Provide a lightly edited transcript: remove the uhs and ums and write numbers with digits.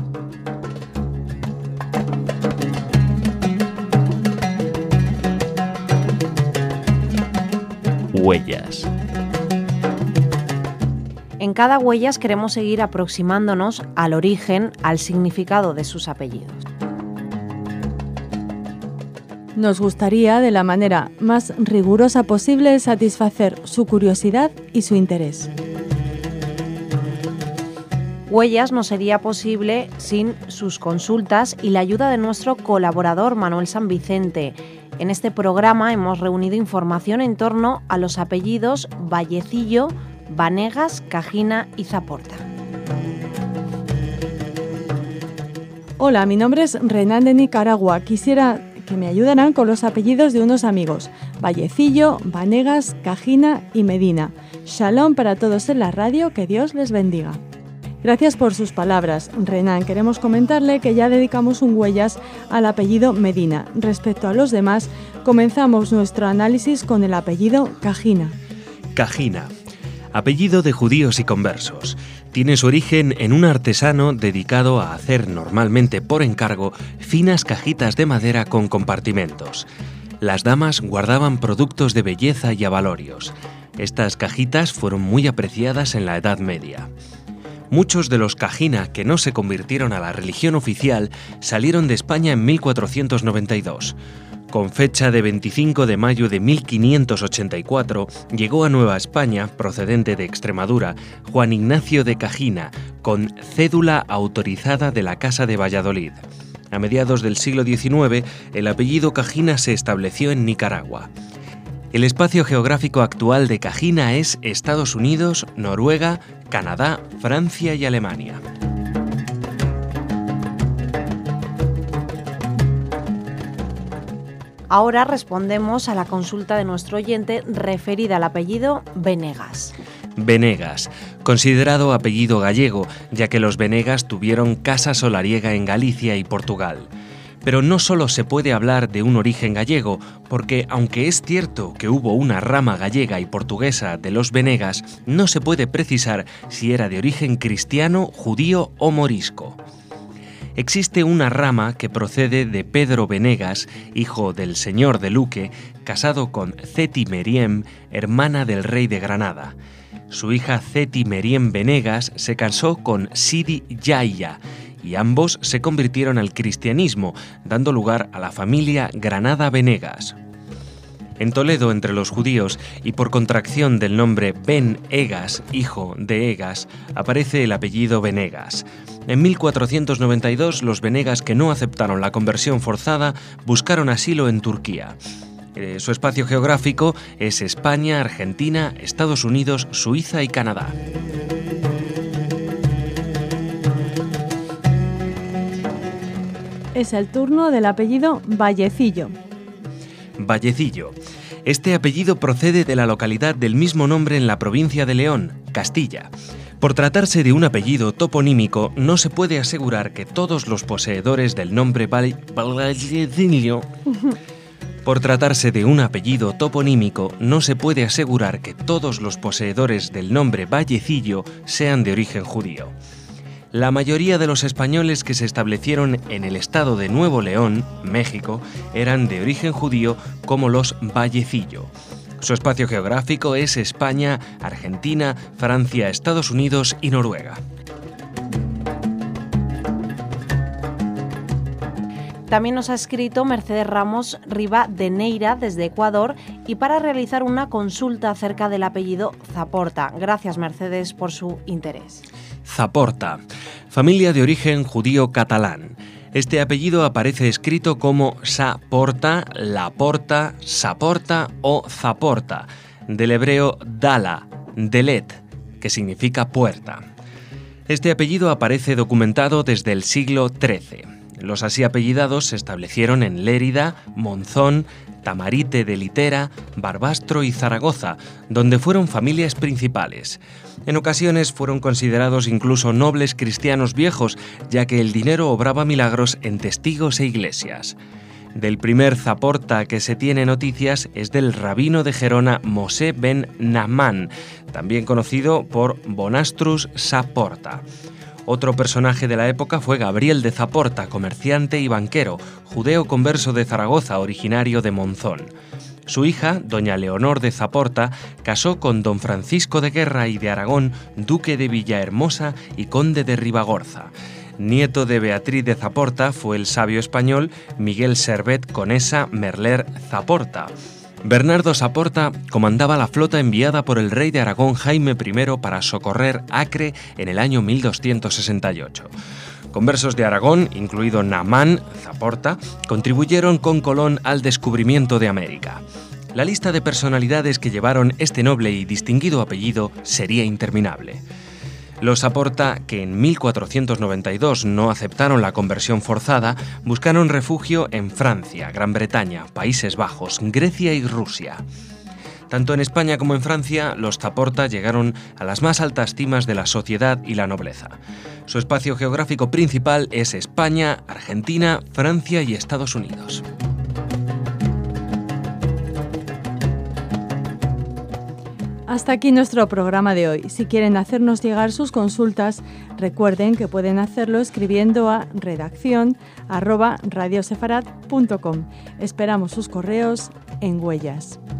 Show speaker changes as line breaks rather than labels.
Huellas.
En cada Huellas queremos seguir aproximándonos al origen, al significado de sus apellidos.
Nos gustaría, de la manera más rigurosa posible, satisfacer su curiosidad y su interés.
Huellas no sería posible sin sus consultas y la ayuda de nuestro colaborador Manuel San Vicente. En este programa hemos reunido información en torno a los apellidos Vallecillo, Vanegas, Cajina y Zaporta.
Hola, mi nombre es Renan de Nicaragua. Quisiera que me ayudaran con los apellidos de unos amigos: Vallecillo, Vanegas, Cajina y Medina. Shalom para todos en la radio, que Dios les bendiga. Gracias por sus palabras, Renan. Queremos comentarle que ya dedicamos un Huellas al apellido Medina. Respecto a los demás, comenzamos nuestro análisis con el apellido Cajina.
Cajina, apellido de judíos y conversos. Tiene su origen en un artesano dedicado a hacer normalmente por encargo finas cajitas de madera con compartimentos. Las damas guardaban productos de belleza y abalorios. Estas cajitas fueron muy apreciadas en la Edad Media. Muchos de los Cajina que no se convirtieron a la religión oficial salieron de España en 1492. Con fecha de 25 de mayo de 1584, llegó a Nueva España, procedente de Extremadura, Juan Ignacio de Cajina, con cédula autorizada de la Casa de Valladolid. A mediados del siglo XIX, el apellido Cajina se estableció en Nicaragua. El espacio geográfico actual de Cajina es Estados Unidos, Noruega, Canadá, Francia y Alemania.
Ahora respondemos a la consulta de nuestro oyente referida al apellido Venegas.
Venegas, considerado apellido gallego, ya que los Venegas tuvieron casa solariega en Galicia y Portugal. Pero no solo se puede hablar de un origen gallego, porque aunque es cierto que hubo una rama gallega y portuguesa de los Venegas, no se puede precisar si era de origen cristiano, judío o morisco. Existe una rama que procede de Pedro Venegas, hijo del señor de Luque, casado con Ceti Meriem, hermana del rey de Granada. Su hija Ceti Meriem Venegas se casó con Sidi Yahya, y ambos se convirtieron al cristianismo, dando lugar a la familia Granada Venegas. En Toledo, entre los judíos, y por contracción del nombre Ben Egas, hijo de Egas, aparece el apellido Venegas. En 1492, los Venegas que no aceptaron la conversión forzada buscaron asilo en Turquía. Su espacio geográfico es España, Argentina, Estados Unidos, Suiza y Canadá.
Es el turno del apellido Vallecillo.
Vallecillo. Este apellido procede de la localidad del mismo nombre en la provincia de León, Castilla. Por tratarse de un apellido toponímico, no se puede asegurar que todos los poseedores del nombre Vallecillo... Por tratarse de un apellido toponímico, no se puede asegurar que todos los poseedores del nombre Vallecillo sean de origen judío. La mayoría de los españoles que se establecieron en el estado de Nuevo León, México, eran de origen judío como los Vallecillo. Su espacio geográfico es España, Argentina, Francia, Estados Unidos y Noruega.
También nos ha escrito Mercedes Ramos Riva de Neira desde Ecuador y para realizar una consulta acerca del apellido Zaporta. Gracias, Mercedes, por su interés.
Zaporta, familia de origen judío catalán. Este apellido aparece escrito como Saporta, Laporta, Saporta o Zaporta, del hebreo Dala, Delet, que significa puerta. Este apellido aparece documentado desde el siglo XIII. Los así apellidados se establecieron en Lérida, Monzón, Tamarite de Litera, Barbastro y Zaragoza, donde fueron familias principales. En ocasiones fueron considerados incluso nobles cristianos viejos, ya que el dinero obraba milagros en testigos e iglesias. Del primer Zaporta que se tiene noticias es del rabino de Gerona Mosé ben Nahman, también conocido por Bonastrus Saporta. Otro personaje de la época fue Gabriel de Zaporta, comerciante y banquero, judeo converso de Zaragoza, originario de Monzón. Su hija, doña Leonor de Zaporta, casó con don Francisco de Guerra y de Aragón, duque de Villahermosa y conde de Ribagorza. Nieto de Beatriz de Zaporta fue el sabio español Miguel Servet Conesa Merler Zaporta. Bernardo Saporta comandaba la flota enviada por el rey de Aragón Jaime I para socorrer Acre en el año 1268. Conversos de Aragón, incluido Naamán Zaporta, contribuyeron con Colón al descubrimiento de América. La lista de personalidades que llevaron este noble y distinguido apellido sería interminable. Los Zaporta, que en 1492 no aceptaron la conversión forzada, buscaron refugio en Francia, Gran Bretaña, Países Bajos, Grecia y Rusia. Tanto en España como en Francia, los Zaporta llegaron a las más altas cimas de la sociedad y la nobleza. Su espacio geográfico principal es España, Argentina, Francia y Estados Unidos.
Hasta aquí nuestro programa de hoy. Si quieren hacernos llegar sus consultas, recuerden que pueden hacerlo escribiendo a redacción@radiosefarad.com. Esperamos sus correos en Huellas.